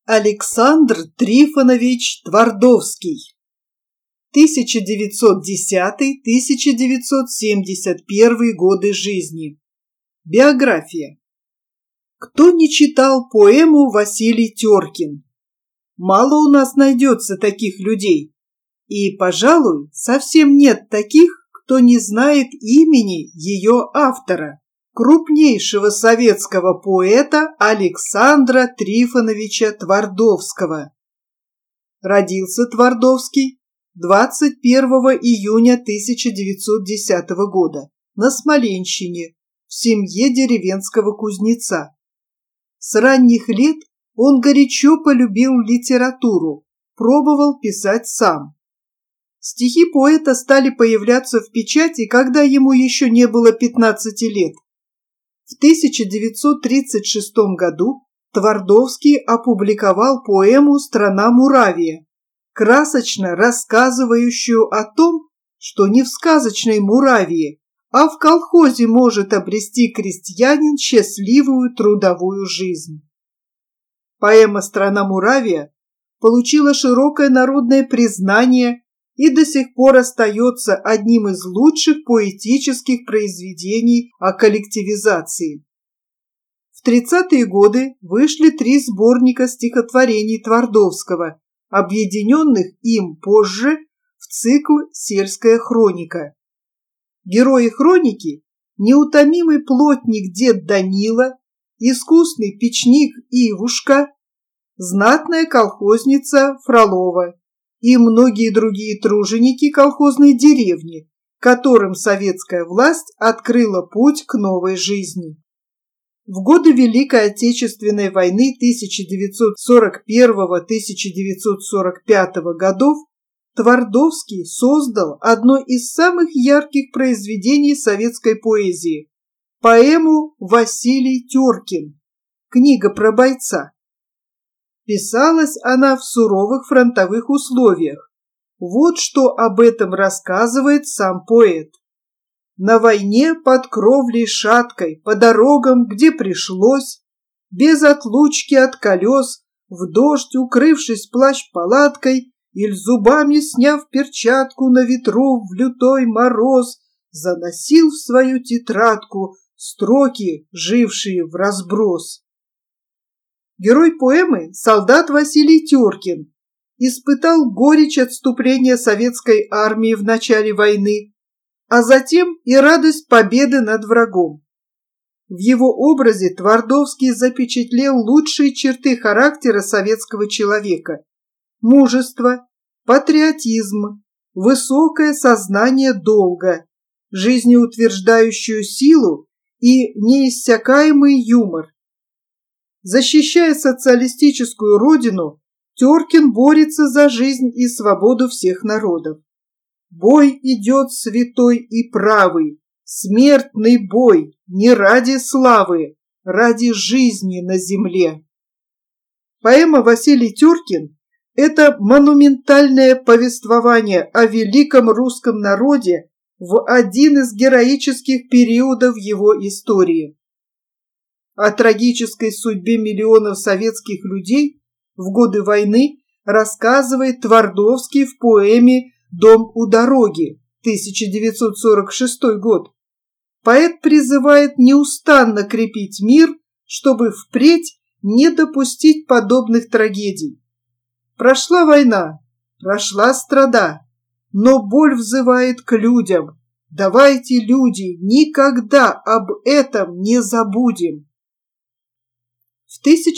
Александр Трифонович Твардовский. 1910-1971 годы жизни. Биография. Кто не читал поэму Василий Теркин? Мало у нас найдется таких людей. И, пожалуй, совсем нет таких, кто не знает имени ее автора, крупнейшего советского поэта Александра Трифоновича Твардовского. Родился Твардовский 21 июня 1910 года на Смоленщине в семье деревенского кузнеца. С ранних лет он горячо полюбил литературу, пробовал писать сам. Стихи поэта стали появляться в печати, когда ему еще не было 15 лет. В 1936 году Твардовский опубликовал поэму «Страна Муравия», красочно рассказывающую о том, что не в сказочной Муравии, а в колхозе может обрести крестьянин счастливую трудовую жизнь. Поэма «Страна Муравия» получила широкое народное признание и до сих пор остается одним из лучших поэтических произведений о коллективизации. В 30-е годы вышли 3 сборника стихотворений Твардовского, объединенных им позже в цикл «Сельская хроника». Герои хроники – неутомимый плотник дед Данила, искусный печник Ивушка, знатная колхозница Фролова и многие другие труженики колхозной деревни, которым советская власть открыла путь к новой жизни. В годы Великой Отечественной войны 1941-1945 годов Твардовский создал одно из самых ярких произведений советской поэзии – поэму «Василий Теркин», книга про бойца. Писалась она в суровых фронтовых условиях. Вот что об этом рассказывает сам поэт. На войне под кровлей шаткой, по дорогам, где пришлось, без отлучки от колес, в дождь укрывшись плащ-палаткой, или зубами сняв перчатку на ветру в лютой мороз, заносил в свою тетрадку строки, жившие в разброс. Герой поэмы, солдат Василий Теркин, испытал горечь отступления советской армии в начале войны, а затем и радость победы над врагом. В его образе Твардовский запечатлел лучшие черты характера советского человека: мужество, патриотизм, высокое сознание долга, жизнеутверждающую силу и неиссякаемый юмор. Защищая социалистическую родину, Теркин борется за жизнь и свободу всех народов. Бой идет святой и правый, смертный бой, не ради славы, ради жизни на земле. Поэма «Василий Теркин» – это монументальное повествование о великом русском народе в один из героических периодов его истории. О трагической судьбе миллионов советских людей в годы войны рассказывает Твардовский в поэме «Дом у дороги», 1946 год. Поэт призывает неустанно крепить мир, чтобы впредь не допустить подобных трагедий. Прошла война, прошла страда, но боль взывает к людям. Давайте, люди, никогда об этом не забудем. В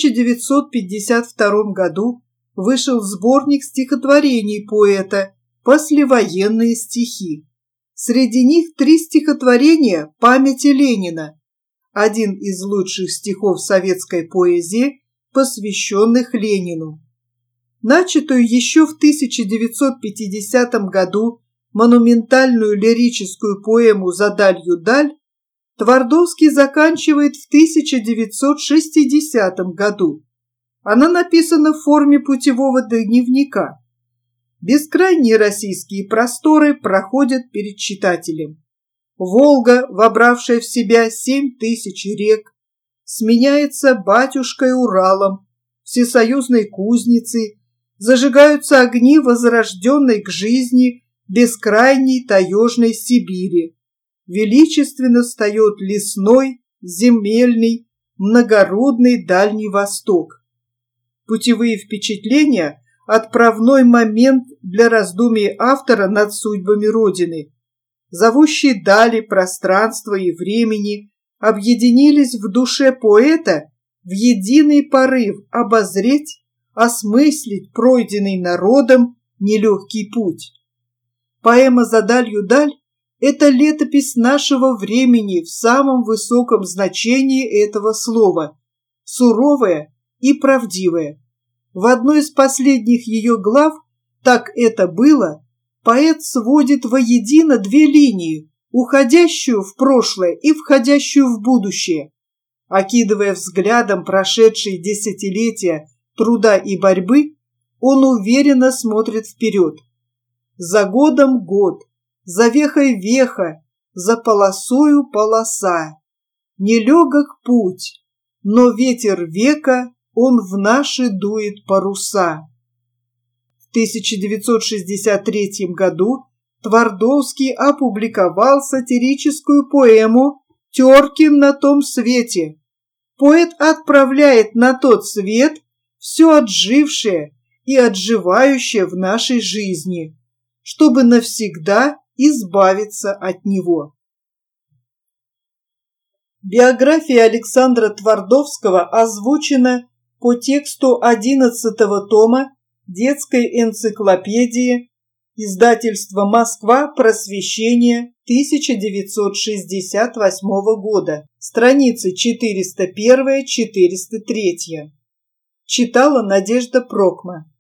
1952 году вышел сборник стихотворений поэта «Послевоенные стихи». Среди них 3 стихотворения памяти Ленина, один из лучших стихов советской поэзии, посвященных Ленину. Начатую еще в 1950 году монументальную лирическую поэму «За далью даль» Твардовский заканчивает в 1960 году. Она написана в форме путевого дневника. Бескрайние российские просторы проходят перед читателем. Волга, вобравшая в себя 7000 рек, сменяется батюшкой Уралом, всесоюзной кузницы зажигаются огни возрожденной к жизни бескрайней таежной Сибири. Величественно встает лесной, земельный, многородный Дальний Восток. Путевые впечатления – отправной момент для раздумий автора над судьбами Родины. Зовущие дали пространства и времени объединились в душе поэта в единый порыв обозреть, осмыслить пройденный народом нелегкий путь. Поэма «За далью даль» – это летопись нашего времени в самом высоком значении этого слова, суровая и правдивая. В одной из последних ее глав «Так это было» поэт сводит воедино две линии, уходящую в прошлое и входящую в будущее. Окидывая взглядом прошедшие десятилетия труда и борьбы, он уверенно смотрит вперед. За годом год, за вехой веха, за полосою полоса. Нелегок путь, но ветер века, он в наши дует паруса. В 1963 году Твардовский опубликовал сатирическую поэму «Теркин на том свете». Поэт отправляет на тот свет все отжившее и отживающее в нашей жизни, чтобы навсегда избавиться от него. Биография Александра Твардовского озвучена по тексту 11-го тома Детской энциклопедии, издательство «Москва. Просвещение», 1968 года, страницы 401-403. Читала Надежда Прокма.